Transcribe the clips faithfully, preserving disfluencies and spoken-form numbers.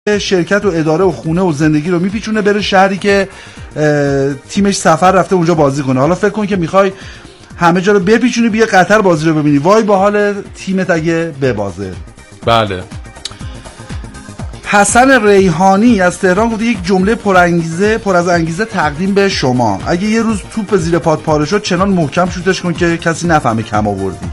شرکت و اداره و خونه و زندگی رو میپیچونه بره شهری که تیمش سفر رفته اونجا بازی کنه. حالا فکر کن که میخوای همه جا رو بپیچونی بیا قطر بازی رو ببینی، وای با حال تیمت اگه ببازه. بله. حسن ریحانی از تهران گفته یک جمله پرانگیزه پر از انگیزه تقدیم به شما: اگه یه روز توپ زیر پات پاره شد چنان محکم شوتش کن که کسی نفهمه کم آوردی.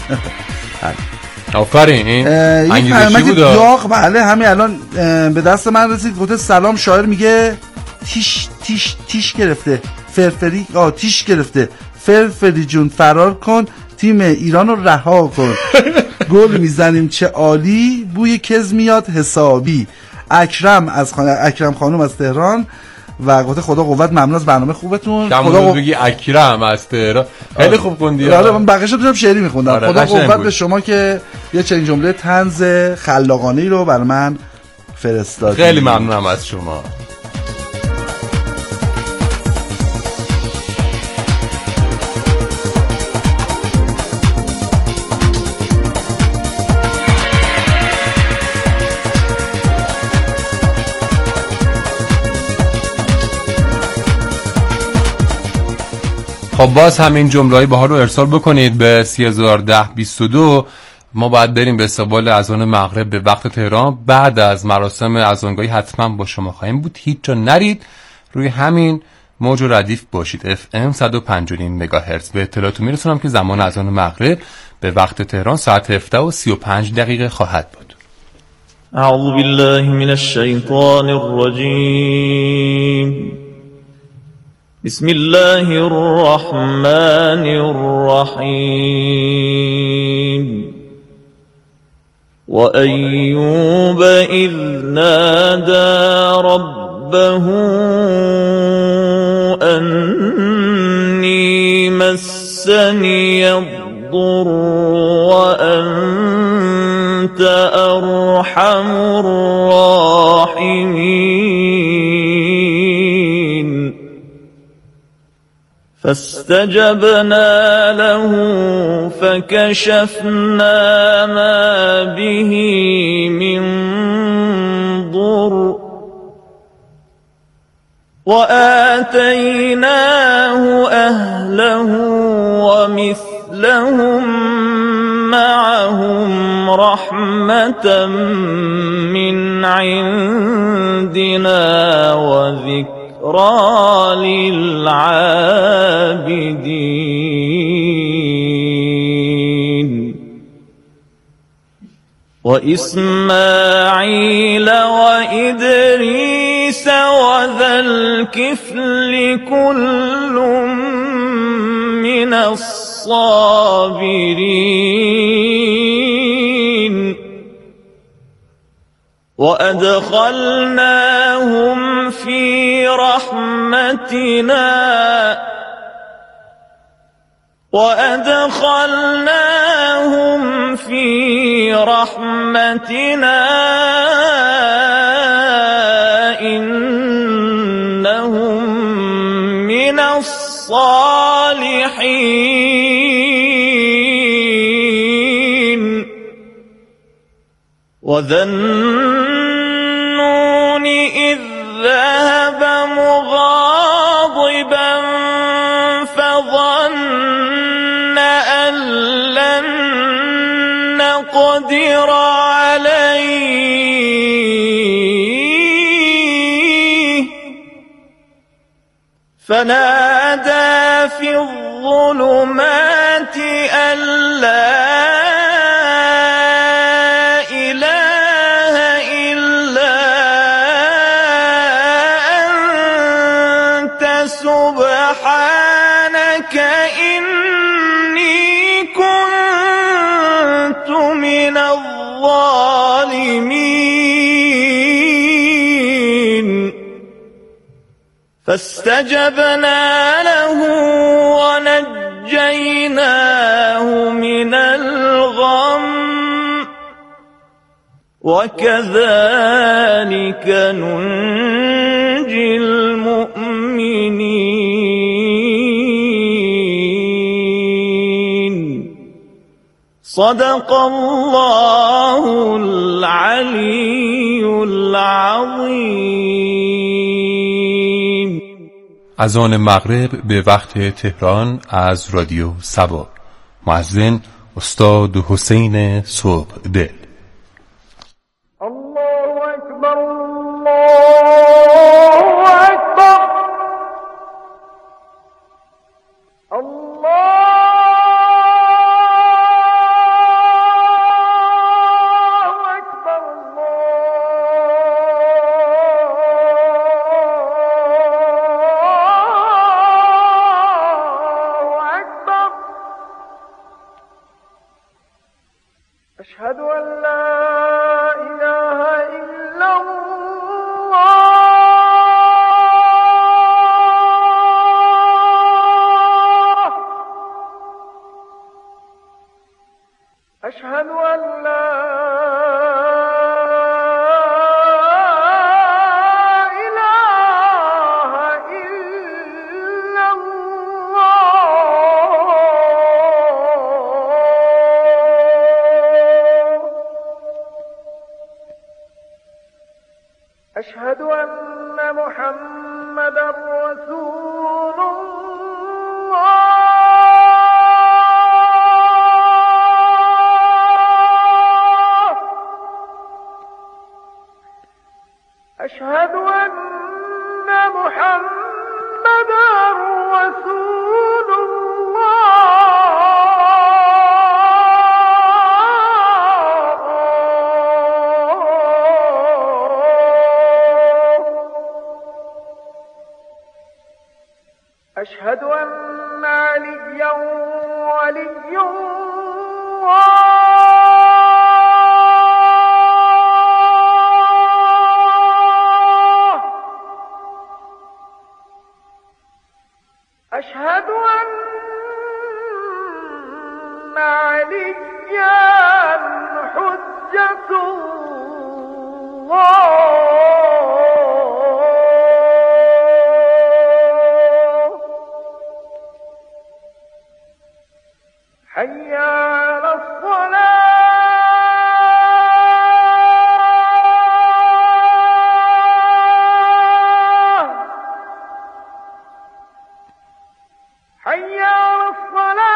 آفرین. این انگیزشی بود. داغ بله همین الان به دست من رسید. گفته سلام، شاعر میگه تیش تیش تیش گرفته فرفری آ تیش گرفته فرفری جون فرار کن تیم ایران رو رها کن گل میزنیم چه عالی بوی کز میاد حسابی. اکرم از خانه اکرم خانم از تهران و گفته خدا قوت ممنون از برنامه خوبتون. خدا قو... بگی اکرم از تهران خیلی خوب خوندی. آره من بقیه‌شو داشتم شعری میخوندم. آره خدا قوت به شما که یه چنین جمله طنز خلاقانه‌ای رو برای من فرستادید. خیلی ممنونم از شما. خب باز همین جمله‌های باها رو ارسال بکنید به سی هزار و ده بیست و دو. ما باید بریم به استقبال اذان مغرب به وقت تهران. بعد از مراسم اذانگاهی حتما با شما خواهیم بود. هیچ جا نرید، روی همین موج ردیف باشید. اف ام صد و پنج و نیم مگاهرتز. به اطلاعتون میرسونم که زمان اذان مغرب به وقت تهران ساعت هفده و سی و پنج دقیقه خواهد بود. اعوذ بالله من الشیطان الرجیم. بسم الله الرحمن الرحیم. وأيوب إذ نادى ربه أني مسني الضر وأنت أرحم الراحمين. فاستجبنا له فكشفنا ما به من ضر وآتيناه أهله ومثلهم معهم رحمة من عندنا وذكر للعابدين. وإسماعيل وإدريس وذا الكفل كل من الصابرين. وأدخلناهم في رحمتنا وأدخلناهم في رحمتنا إنهم من الصالحين. وذا النون إذ ذهب مغاضبا فظن أن لن نقدر عليه فنادى في الظلمات أن لا سبحانك إني كنت من الظالمين. فاستجبنا له ونجيناه من الغم وكذلك ننجي المؤمنين. صدق الله العلی العظیم. اذان مغرب به وقت تهران از رادیو سبا. مؤذن استاد حسین صبح دل. الله اکبر، الله اکبر، الله أشهد أن لا إله إلا الله. أشهد أن لا إله إلا الله. أشهد أن محمدا رسول الله. أشهد أن محمدا رسول الله. أشهد أن عليا ولي الله. أشهد أن عليا حجة الله. حي على الصلاة. حي على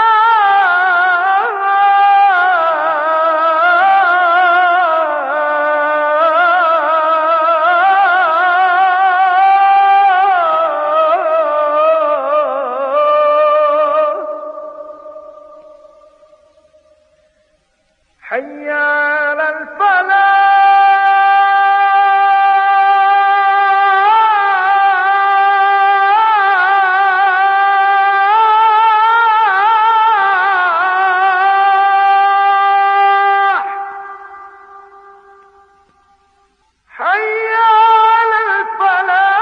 الصلاة. حي على الفلاح. حي على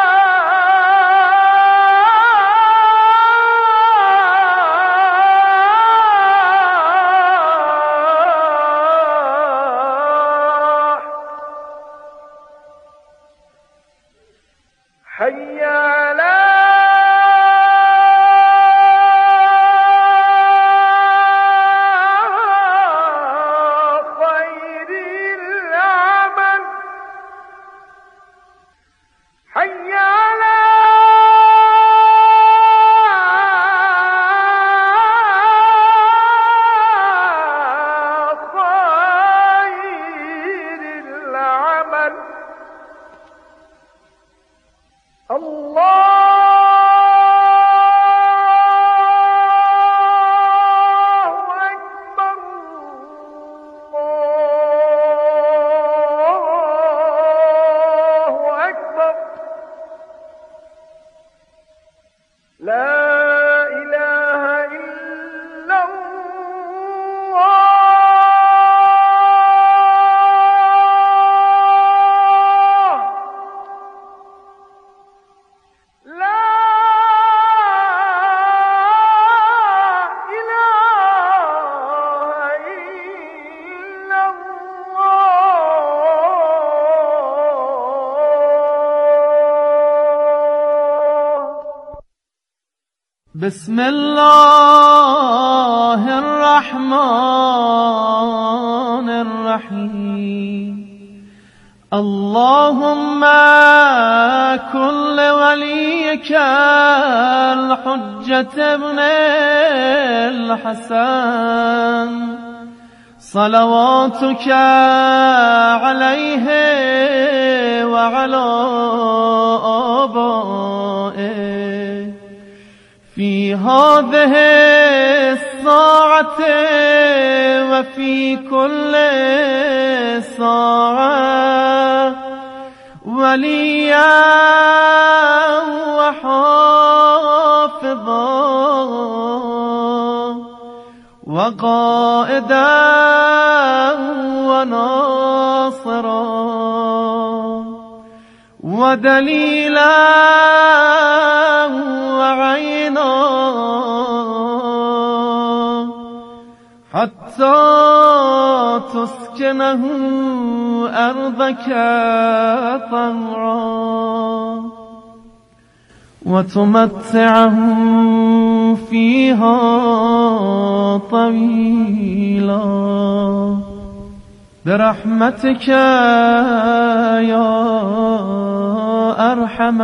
الفلاح. حي على خير العمل. حي على خير العمل. الله أكبر، الله أكبر. لا إله إلا الله. لا إله إلا الله. بسم الله الله الرحمن الرحیم اللهم كل وليك الحجة ابن الحسن صلواتك عليه وعلى آبائه في هذه الساعة وفي كل ساعة وليا وحافظا وقائدا وناصرا ودليلا وعينا حتى تسكنه أرضك طهرا وتمتعه فيها طويلا برحمتك يا أرحم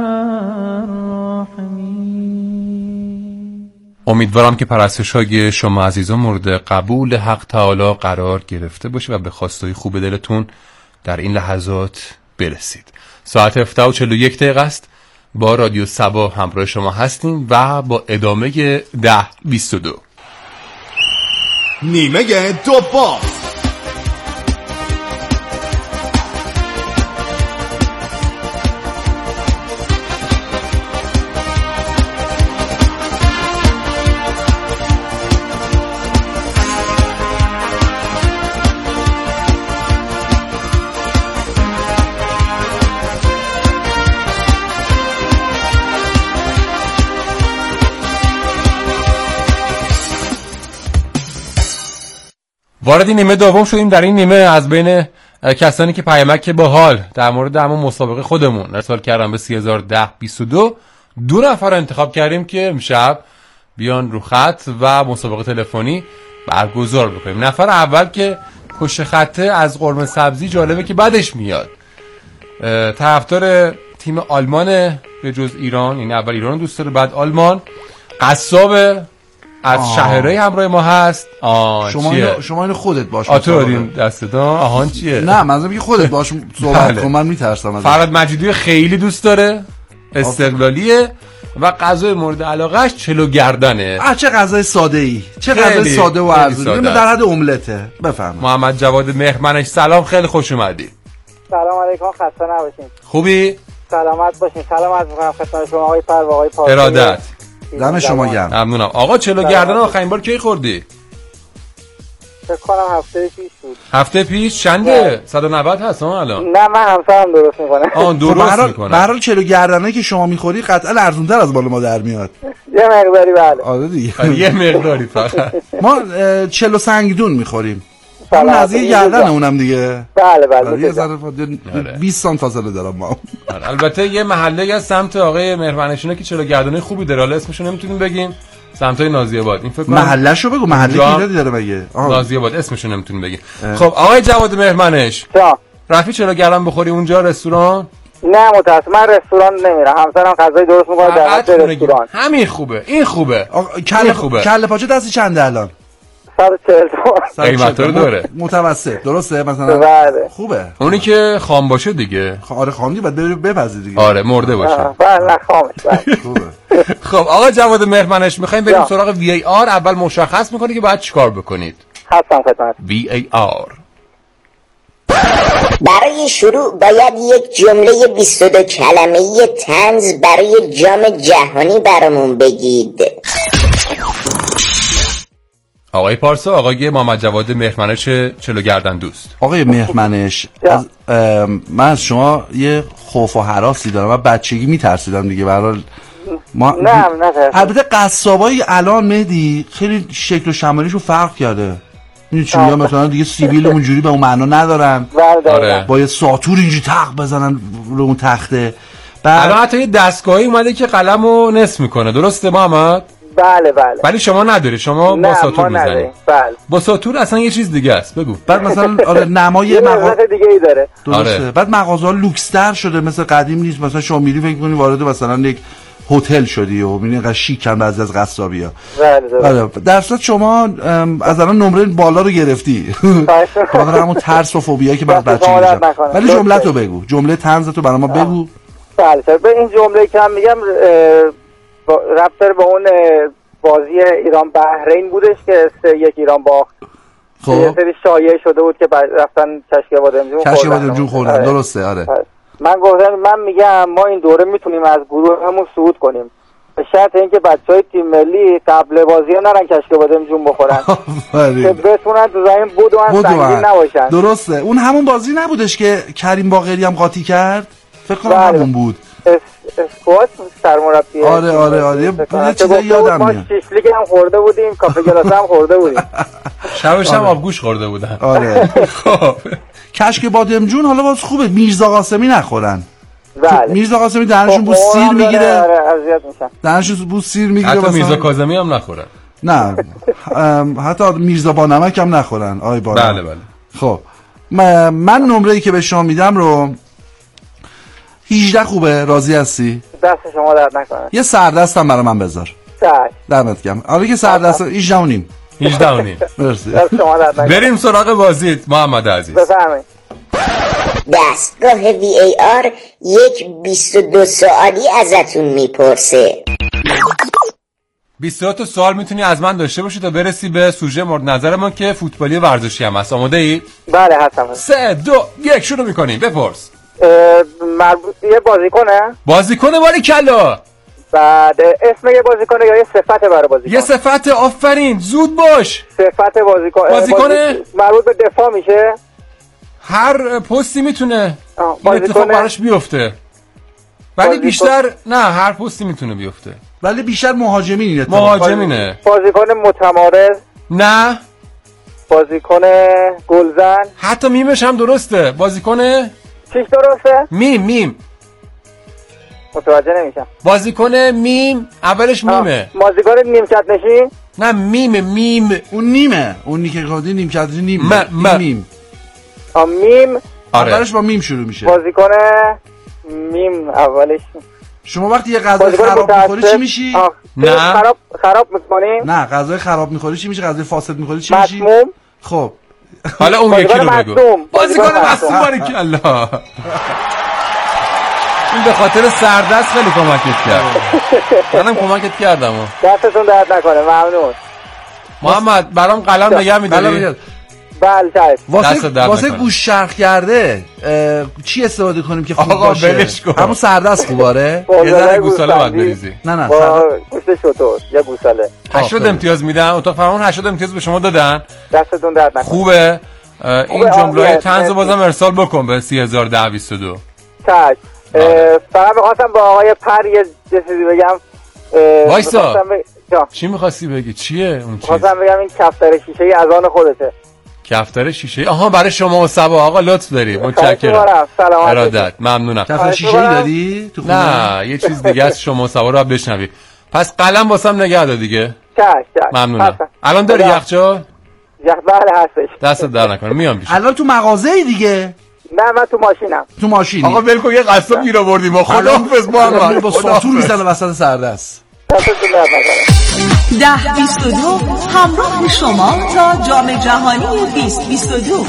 الراحمين. امیدوارم که پرستش‌های شما عزیزان مورد قبول حق تعالی قرار گرفته باشه و به خواستهای خوب دلتون در این لحظات برسید. ساعت هفده و چهل و یک دقیقه است. با رادیو صبا همراه شما هستیم و با ادامه ده بیست و دو نیمه دوم. وارد نیمه دوم شدیم. در این نیمه از بین کسانی که پیامک با حال در مورد همون مسابقه خودمون ارسال کردن به سی هزار و ده بیست و دو دو نفر رو انتخاب کردیم که امشب بیان رو خط و مسابقه تلفنی برگزار بکنیم. نفر اول که پشت خطه از قرمه سبزی، جالبه که بعدش میاد، طرفدار تیم آلمان به جز ایران، یعنی اول ایران دوست داره بعد آلمان، قصاب از شهرهای همراه ما هست. آه شما چیه؟ اینو شما اینو خودت باش آتو دین دستت. آهان چیه؟ نه منظورم که خودت باش صحبت کن، من میترسم. فراد مجیدی خیلی دوست داره، استقلالیه و غذای مورد علاقهش چلو گردنه. آ چه غذای ساده ای، چه غذای ساده و ارزونی، در حد املته. بفرمایید. محمد جواد مهرمنش سلام، خیلی خوش اومدی. سلام علیکم، خسته نباشین. خوبی؟ سلامت باشین. سلام عرض می‌کنم خدمت شما آقای فروا، آقای پارسی. ارادت. دم شما گرم. ممنونم. آقا چلو گردن آخرین بار کی خوردی؟ فکر کنم هفته پیش بود. هفته پیش چنده؟ صد و نود هست ها الان؟ نه من همسرم درست میکنه. آن درست میکنه. به هر حال چلو گردنه که شما میخوری قطعا ارزون‌تر از بالا ما در میاد. یه مقداری بله. آره دیگه. یه مقداری فقط. ما چلو سنگدون میخوریم. اون نزدیک گردن اونم دیگه. بله بله. یه ذره بیست سانت فاصله دارم ما. البته یه محله از سمت آقای مهربانشونه که چلو گردنه خوبی داره، حالا اسمشو نمیتونیم بگیم، سمتای نازی آباد. این فکر کنم محلهشو بگو، محله ایرادی داره مگه؟ نازی آباد اسمشو نمیتونیم بگیم. خب آقای جواد مهرمنش، رفتی چلو گردن بخوری اونجا رستوران؟ نه متاسفم من رستوران نمیرم، همسرم غذای درست میکنه در رستوران. همین خوبه، این خوبه. کله خوبه. کله پاچه دستی چنده الان؟ صد و چهل تومن. قیمت رو داره. متوسط درسته مثلا؟ بله. خوبه. اونی که خام باشه دیگه. آره خام باید بپزی دیگه. آره مرده باشه. بله خامه. خوبه. خب آقا جواد مهرمنش میخوایم بریم سراغ وی ای آر. اول مشخص میکنی که باید چیکار بکنید. هستم خدمت. وی ای آر. برای شروع باید یک جمله بیست و دو کلمه‌ای طنز برای جام جهانی برامون بگید. آقای پارسا، آقای محمد جواد مهرمنش چلو گردن دوست. آقای مهرمنش، از من از شما یه خوف و هراسی دارم. من بچگی میترسیدم دیگه. به هر حال ما نه نه البته قصابای الان مهدی خیلی شکل و شمالیشون فرق کرده. این چیزا مثلا دیگه سیبیل اونجوری به اون معنا ندارن. آره. با یه ساتور اینجوری تق بزنن رو اون تخته. الان حتی یه دستگاهی اومده که قلمو نصف میکنه. درسته محمد؟ بله بله. ولی شما نداری، شما با ساتور میزنید. بله. با ساتور اصلا یه چیز دیگه است. بگو. بعد مثلا آره نمای مغازه دیگه ای داره. درسته. آره. بعد مغازه‌ها لوکس‌تر شده، مثل قدیم نیست. مثلا شما میری فکر کنی وارد مثلا یک هتل شدی و میبینی انقدر شیکن بعضی از قصابی‌ها. بله. آره. در صورت شما از الان نمره بالا رو گرفتی. خاطر همون ترس و فوبیایی که بعد بچه میشه. ولی جمله‌تو بگو. جمله طنزتو برای ما بگو. بله. به این جمله که من میگم رفتار به اون بازی ایران بحرین بودش که سه یک ایران باخت. خب یه سری شایعه شده بود که رفتن کشک بادمجون خوردن. کشک بادمجون خوردن. درسته. آره. من گفتم من میگم ما این دوره میتونیم از گروه همون صعود کنیم به شرط اینکه بچهای تیم ملی قبل بازی نرن کشک بادمجون بخورن که بتونن تو زمین بدون سنگین نباشن. درسته. اون همون بازی نبودش که کریم باقری هم قاطی کرد؟ فکر کنم همون بود. اسکوات سرمربی. آره آره آره یه چیزایی یادم میاد. ما شیشلیک هم خورده بودیم، کافه گلاس هم خورده بودیم. شبش هم آبگوش خورده بودن. آره. خب کشک بادمجون حالا باز خوبه میرزا قاسمی نخورن. بله. میرزا قاسمی دهنشون بو سیر میگیره. آره اذیت میشن. دهنشون بو سیر میگیره. حتی میرزا کاظمی هم نخورن. نه حتی میرزا با نمک هم نخورن. آی با بله بله. خب من نمره‌ای که به شما میدم رو هجده خوبه؟ راضی هستی؟ دست شما درد نکنه. یه سردست هم برای من بذار. چشم. دمت گرم. آره که سردست هجده و نیم. هجده و نیم. مرسی. دست شما درد نکنه. بریم سراغ بازیت محمد عزیز. بفرمایید. دستگاه وی ای آر یک بیست و دو سوالی ازتون میپرسه. بیست و دو تا سوال میتونی از من داشته باشی تا برسی به سوژه مورد نظرمون که فوتبالی ورزشی هم هست. آماده ای؟ بله هستم. سه دو یک شروع میکنیم. بپرس. مربوط یه بازیکنه؟ بازیکنه باری کلا. بعد اسم یه بازیکنه یا یه صفت برای بازیکن؟ یه صفت. آفرین زود باش. صفت بازیکن. بازیکنه بازی... مربوط به دفاع میشه؟ هر پستی میتونه این اتفاق براش بیفته ولی بازیکن... بیشتر نه هر پستی میتونه بیفته ولی بیشتر مهاجمین این اتفاق. مهاجمینه. بازیکن متمارز؟ نه. بازیکن گلزن؟ حتی میمش هم درسته. بازیکن چیش درسته؟ میم میم متوجه نمیشم. بازیکن میم اولش میمه. بازیکن نیمکت نشین؟ نه میم میم اون نیمه. اون که گفتی نیمکت نشین نیم. م... میم. آ میم. آره. اولش با میم شروع میشه. بازیکن میم اولش. شما وقتی یه غذا خراب می‌خوری چی میشی؟ نه خراب خراب می‌کنی؟ نه غذا خراب می‌خوری چی میشه؟ غذا فاسد می‌خوری چی میشی؟ مسموم. خب حالا اون یکی رو بگو. بازیکن مسموم. بارک الله. این به خاطر سردست خیلی کمکت کرد. منم کمکت کردم. دستتون درد نکنه. ممنون. محمد برام قلم نگه می‌داری؟ بله چشم. واسه واسه گوش شرخ کرده چی استفاده کنیم که خوب باشه؟ همون سردست خوباره؟ یه ذره گوساله باید بریزی. نه نه گوشت شطور یا گوساله. هشتاد امتیاز میدن. اتاق فرمان هشتاد امتیاز به شما دادن. دستتون درد نکنه. خوبه. این جمله طنز بازم ارسال بکن به سی هزار و ده و بیست و دو. چشم. فقط می‌خواستم با آقای پر یه چیزی بگم. وایسا. چی می‌خواستی بگی؟ چیه اون چیز؟ می‌خواستم بگم این کفتر شیشه‌ای از آن خودته. کفتر شیشه. آها برای شما و سبا آقا لطف داری. متشکرم. ارادت. ممنونم. کفتر شیشه‌ای داری تو خونه؟ نه یه چیز دیگه است. شما و سبا رو بشنوید. پس قلم واسم نگه دار دیگه. چش چش. ممنونم. الان داری یخچال؟ یخ بله هستش. دستت در نکنه میام پیش. الان تو مغازه‌ای دیگه؟ نه من تو ماشینم. تو ماشینی. آقا ول کن یه قصاب گیر آوردیم. ما خداحافظ محمد. با ساتور میزنه وسط سردست. دستتون درد نکنه. ده بیست و دو همراه شما تا جام جهانی بیست بیست و دو.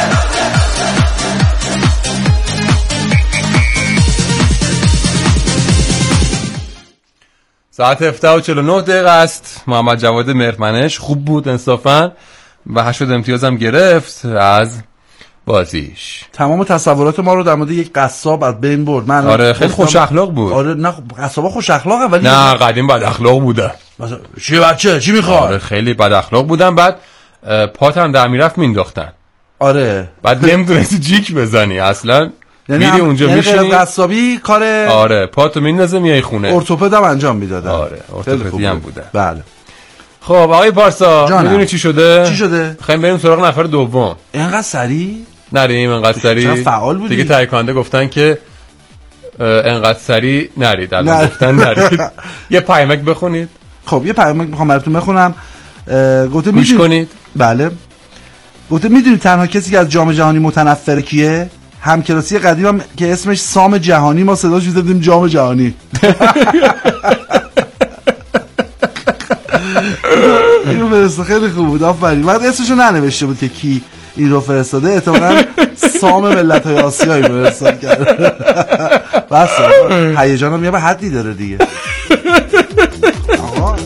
ساعت هفده و چهل و نه دقیقه است. محمد جواد مهرمنش خوب بود انصافا و هشتاد امتیاز هم گرفت از بازیش. تمام تصورات ما رو در مورد یک قصاب از بین برد. من آره خیلی خوش اخلاق بود. آره نه قصابا خوش اخلاقه ولی نه قدیم بد اخلاق بودن. مثلا چی بچه چی میخواد؟ آره خیلی بد اخلاق بودن. بعد پات هم در میرفت مینداختن. آره بعد نمیدونستی جیک بزنی اصلا. یعنی میری اونجا یعنی میشینی قصابی کار آره پاتو میندازه میای خونه. ارتوپدم انجام میدادن. آره ارتوپدی هم بوده. بله. خب آقای پارسا میدونی چی شده؟ چی شده؟ خیلی بریم سراغ نفر دوم. اینقدر سریع نریم انقدر سریع. فعال بودی. دیگه تهیه کننده گفتن که انقدر سریع نرید. الان گفتن نرید. یه پیامک بخونید. خب یه پیام میخوام براتون بخونم. گفته گوش کنید. بله. گفته میدونید تنها کسی که از جام جهانی متنفر کیه؟ همکلاسی قدیمم که اسمش سام جهانی، ما صداش می‌زدیم جام جهانی. اینو فرسته خیلی خوب بود، آفرین. بعد اسمشو ننوشته بود که کی این رو فرستاده، احتمالاً سام ملت‌های آسیایی فرستاد کرده. بس هیجانم یه به حدی داره دیگه. آقا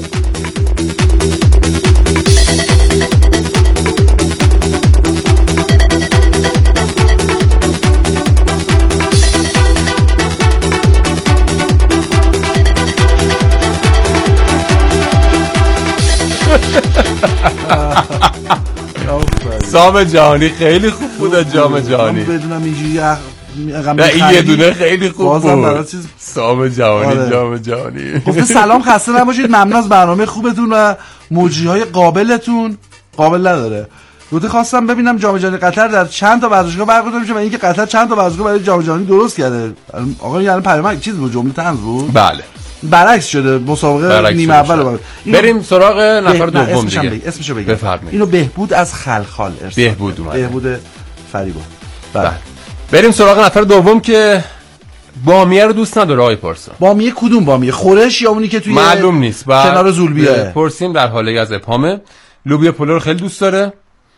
سام جهانی خیلی خوب بود. جام جهانی بدونم اینجوری نه این یه دونه خیلی خوب بود. سام جهانی آره. جام جهانی. گفته سلام، خسته نباشید، ممنون از برنامه خوبتون و موجی‌های قابلتون. قابل نداره. گفته خواستم ببینم جام جهانی قطر در چند تا ورزشگاه برگزار میشه و اینکه قطر چند تا ورزشگاه برای جام جهانی درست کرده. آقا یعنی پیام چیز بود، جمله طنز بود. بله. برعکس شده مسابقه نیمه اول. بریم سراغ نفر دوم دیگه. بگی. اسمشو بگی. بفرمایید. اینو بهبود از خلخال ارسال. بهبود اومد. بهبود فریبا. بله. بریم سراغ نفر دوم که بامیه رو دوست نداره آقای پارسا. بامیه کدوم بامیه؟ خورش یا اونی که توی معلوم نیست. کنار زولبیه. پرسیم در حاله از ابهامه. لوبیا پلو رو خیلی دوست داره.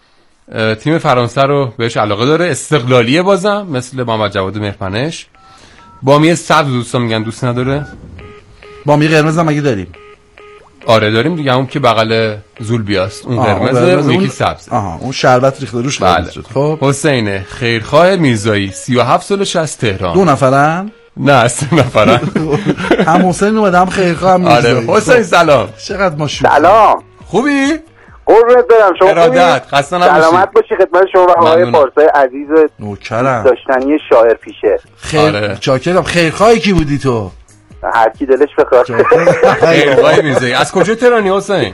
تیم فرانسه رو بهش علاقه داره. استقلالیه بازم مثل محمد جواد مهرپنش. بامیه سبز دوستان میگن دوست نداره. بامیه قرمز هم مگه داریم؟ آره داریم دیگه، اون که بغل زولبیاست اون قرمزه، اون یکی سبز. آها اون شربت ریخته روش قرمز شد. خب حسین خیرخواه میرزایی سی و هفت سالش از تهران. دو نفرن؟ نه سه نفرن. هم حسین اومد هم خیرخواه هم میرزایی. آره حسین سلام. چقدر ما شوخی. سلام. خوبی؟ قربونت برم. شما ارادت خسته نباشی. سلامت باشی. خدمت شما و آقای پارسای عزیز نوکرم داشتنی شاعر پیشه. خیر آره. چاکرم. خیرخواهی کی بودی تو؟ هر کی دلش بخواد. خیرخواه میرزایی. از کجا تهرانی حسین؟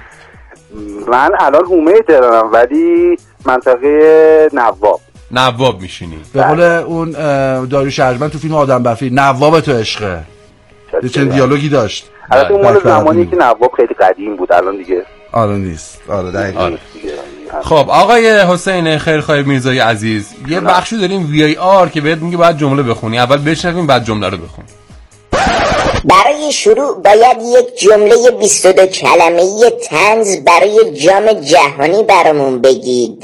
من الان حومه تهرانم ولی منطقه نواب. نواب میشینی؟ به قول اون داریوش ارجمند تو فیلم آدم برفی، نواب تو عشقه. یه چند دیالوگی داشت. البته اون مال زمانی که نواب خیلی قدیم بود، الان دیگه آره نیست. آره دقیقاً. آره. خب آقای حسین خیرخواه میرزایی عزیز، یه بخشی داریم وی ای آر که بهت میگه باید جمله بخونی. اول بشنویم بعد جمله رو بخون. برای شروع باید یک جمله بیست و دو کلمه‌ای طنز برای جام جهانی برامون بگید.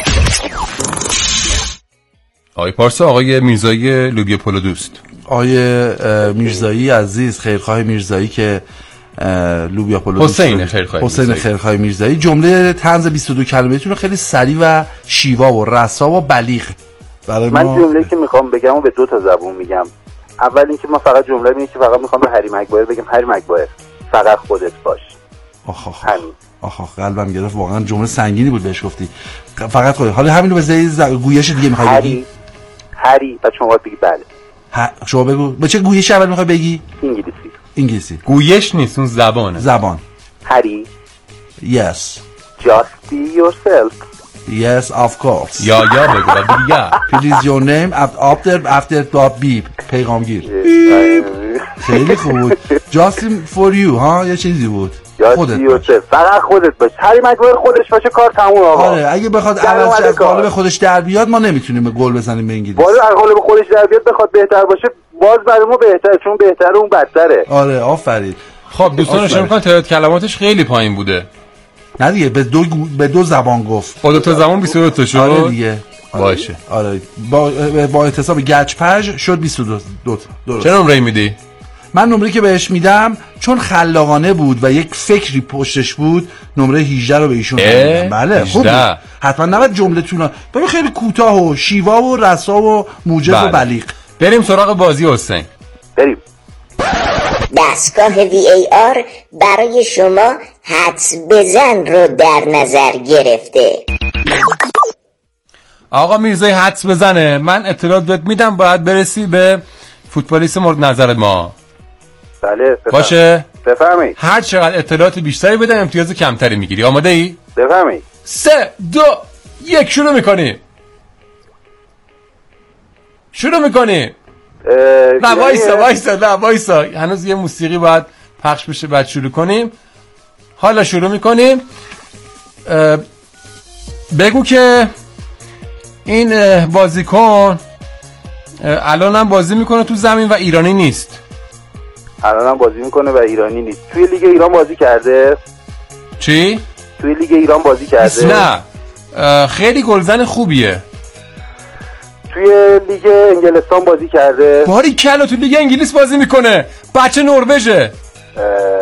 آقای پارسا، آقای میرزایی لوبیا پلو دوست. آقای میرزایی عزیز، خیرخواه میرزایی که لوبیا پلو حسین خیرخواه حسین خیرخواه میرزایی، جمله طنز بیست و دو کلمه‌تون خیلی سریع و شیوا و رسا و بلیغ برای من ما. جمله‌ای که میخوام بگم و به دو تا زبون میگم. اول اینکه ما فقط جمله میگیم که فقط میخوام به هری مگوایر بگم هری مگوایر فقط خودت باش. آخ آخ آخ آخ قلبم گرفت، واقعا جمله سنگینی بود بهش گفتی فقط خودت. حالا همین رو به زیر گویش دیگه میخوای بگی؟ هری بعد شما بگی بله. ها شما بگو. به چه گویش اول میخوای بگی؟ انگلیسی. انگلیسی. گویش نیست، اون زبانه. زبان. هری. Yes. Just be yourself. Yes, of course. یا یا بگو بگو یا. Please your name after after the beep. پیغامگیر. خیلی خوب بود. Just for you ها یه چیزی بود. خودت باش. فقط خودت باش. هری مگوایر خودش باشه کار تموم آقا. آره اگه بخواد عوض از قالب خودش در بیاد ما نمیتونیم به گل بزنیم به انگلیس. باز از قالب خودش در بیاد بخواد بهتر باشه باز برای ما بهتره، چون بهتره اون بدتره. آره آفرین. خب دوستان اشاره می‌کنن تعداد کلماتش خیلی پایین بوده. نه دیگه به دو به دو زبان گفت. با دو تا زبان بیست و دو تا شد. آره دیگه. باشه. آره با با احتساب گچ پژ شد بیست و دو. درست. چه نمره میدی؟ من نمره که بهش میدم چون خلاقانه بود و یک فکری پشتش بود نمره هجده رو به ایشون میدم. بله خوب. حتما نباید جمله‌تون ببین خیلی کوتاه و شیوا و رسا و موجز بله. و بلیغ. بریم سراغ بازی حسین. بریم. دستگاه وی ای آر برای شما حدس بزن رو در نظر گرفته. آقا میرزایی حدس بزنه. من اطلاعات بهت میدم باید برسی به فوتبالیست مورد نظرت ما. بله بفرمایید. باشه بفرمایید. هر چقدر اطلاعات بیشتری بدم امتیاز کمتری میگیری. آماده ای؟ بفرمایید. سه دو یک شروع میکنی. شروع میکنی. نه وایسا وایسا نه وایسا هنوز یه موسیقی باید پخش بشه بعد شروع کنیم. حالا شروع میکنیم. بگو که این بازیکن الان هم بازی میکنه تو زمین و ایرانی نیست. الان هم بازی میکنه و ایرانی نیست. توی لیگ ایران بازی کرده؟ چی؟ توی لیگ ایران بازی کرده؟ نه. خیلی گلزن خوبیه. توی لیگ انگلستان بازی کرده؟ باری کلا تو لیگ انگلیس بازی میکنه. بچه نروژه. اه...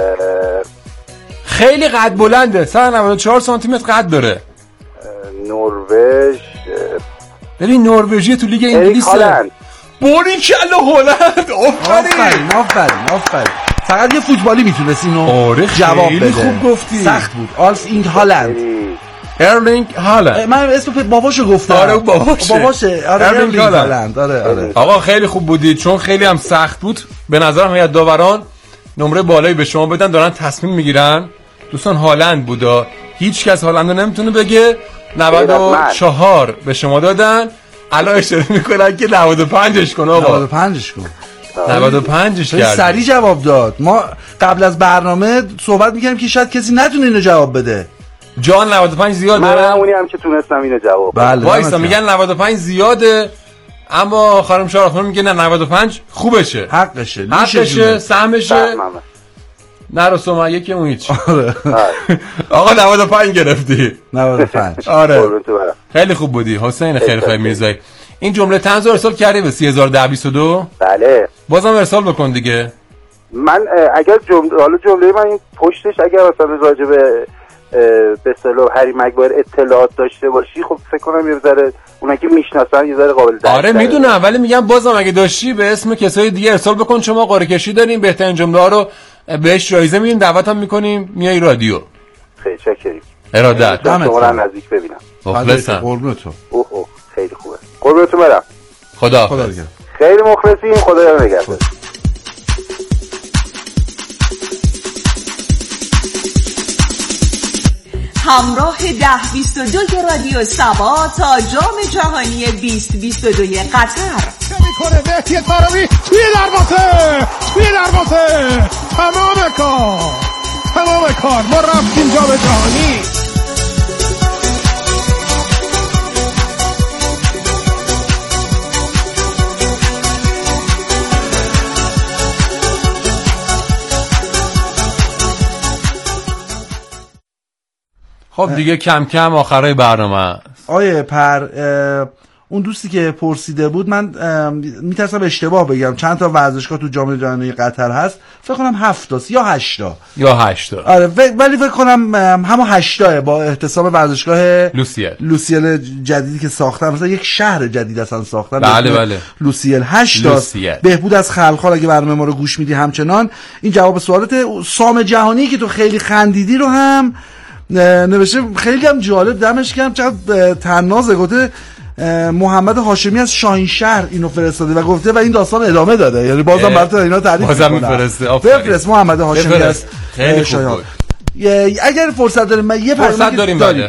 خیلی قد بلنده. صد و نود و چهار سانتی متر قد داره. نروژ. ببین نروژی تو لیگ انگلیس. باری کلا هلند. آفرین آفرین آفرین. فقط یه فوتبالی میتونست اینو جواب بده. خوب گفتی. سخت بود. آلف اینگ هالند. ارلینگ هالند. من اسم باباشو گفتم. آره باباشه. باباشه. آره ارلینگ هالند. آره آره. آقا خیلی خوب بودید چون خیلی هم سخت بود. به نظرم هیئت داوران نمره بالایی به شما بدن، دارن تصمیم میگیرن. دوستان هالند بودا. هیچ کس هالندو نمیتونه بگه. نود و چهار به شما دادن. الان اشاره میکنن که نود و پنجش کن آقا. نود و پنجش کن. نود و پنجش کرد. سریع جواب داد. ما قبل از برنامه صحبت میکردیم که شاید کسی نتونه اینو جواب بده. جان نود و پنج زیاده. من همونی هم که تونستم اینو جواب بدم. بله وایسا میگن نود و پنج زیاده، اما خانم شارخ خانم میگه نه نود و پنج خوبشه. حقشه. حقشه، سهمشه. نرو سوما یکی اون هیچ. آره. آقا نود و پنج گرفتی. نود و پنج. آره. خیلی خوب بودی حسین خیرخواه میرزایی. این جمله طنز رو ارسال کردی به سه هزار و ده بیست و دو؟ بله. بازم ارسال بکن دیگه. من اگر جمله حالا جمله من این پشتش اگر مثلا راجع به به اصطلاح هری مگوایر اطلاعات داشته باشی خب فکر کنم یه ذره اونایی که میشناسن یه ذره قابل درک. آره میدونم ولی میگم بازم اگه داشتی به اسم کسای دیگه ارسال بکن چون ما قرعه کشی داریم، بهترین جمله ها رو بهش جایزه میدیم، دعوت هم میکنیم میای رادیو. خیلی چاکریم. ارادت. شما رو نزدیک ببینم. مخلصم. قربونت تو. اوه اوه خیلی خوبه. قربونتون برم. خدا خدا نگهدار. خیلی مخلصیم. خدا نگهدار. همراه ده بیست و دو رادیو سبا تا جام جهانی بیست بیست و دو قطر میکنه مهدی طارمی توی دروازه توی دروازه تمام کار تمام کار ما رفتیم جام جهانی. خب دیگه کم کم آخرای برنامه است. آیه پر اون دوستی که پرسیده بود من میترسم اشتباه بگم چند تا ورزشگاه تو جام جهانی قطر هست، فکر کنم هفت تاست یا هشت تا یا هشت تا. آره ولی فکر کنم همون هشت تاه با احتساب ورزشگاه لوسیل لوسیل جدیدی که ساختن، مثلا یک شهر جدید اصلا ساختن. بله بله لوسیل هشت تاست. بهبود از خلخال اگه برنامه ما رو گوش میدی همچنان این جواب سوالات. سام جهانی که تو خیلی خندیدی رو هم نوشته، خیلی هم جالب دمش گرم چقدر طنازه. گفته محمد هاشمی از شاهینشهر اینو فرستاده و گفته و این داستان ادامه داده، یعنی بازم برات اینا تعریف بازم می‌کنه. میفرسته. بفرست محمد هاشمی از خیلی خوب. اگر فرصت داریم من یه فرصت داریم بله.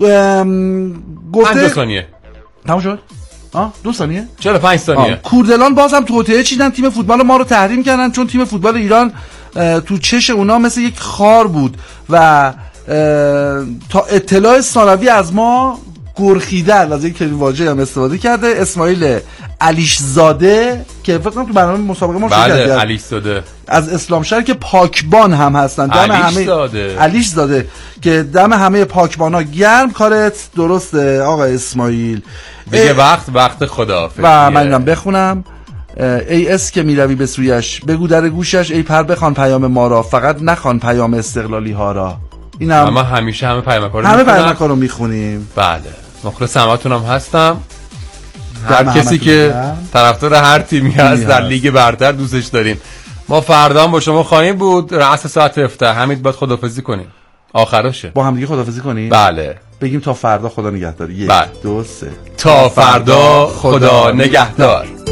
گفته دو ثانیه تموم شد. آه دو ثانیه چرا پنج ثانیه. کوردلان بازم توطئه چیدن، تیم فوتبال ما رو تحریم کردن چون تیم فوتبال ایران تو چش اونا مثل یک خار بود و تا اطلاع ثانوی از ما گرخیدن. از یک کلمه واژه هم استفاده کرده. اسماعیل علیش زاده که فکر کنم تو برنامه مسابقه ما شرکت کرد. بله علیش زاده از اسلام شهر که پاکبان هم هستن. دم همه زاده. علیش زاده که دم همه پاکبانا گرم. کارت درسته آقا اسماعیل. دیگه وقت وقت خداحافظی و من اینم بخونم. ای اس که میروی به سویش بگو در گوشش ای پر بخوان پیام ما را، فقط نخوان پیام استقلالی ها را. اینم ما همیشه همه پیامکارو همه پیامکارو میخونیم. بله مخلص همتونم هستم. هر کسی که طرفدار هر تیمی هست در لیگ برتر دوستش داریم. ما فردا هم با شما خواهیم بود رأس ساعت هفده. حمید باید خداحافظی کنیم آخرشه. با هم دیگه خداحافظی کنیم. بله بگیم تا فردا خدا نگهدار. یک بله. دو سه تا فردا خدا نگهدار.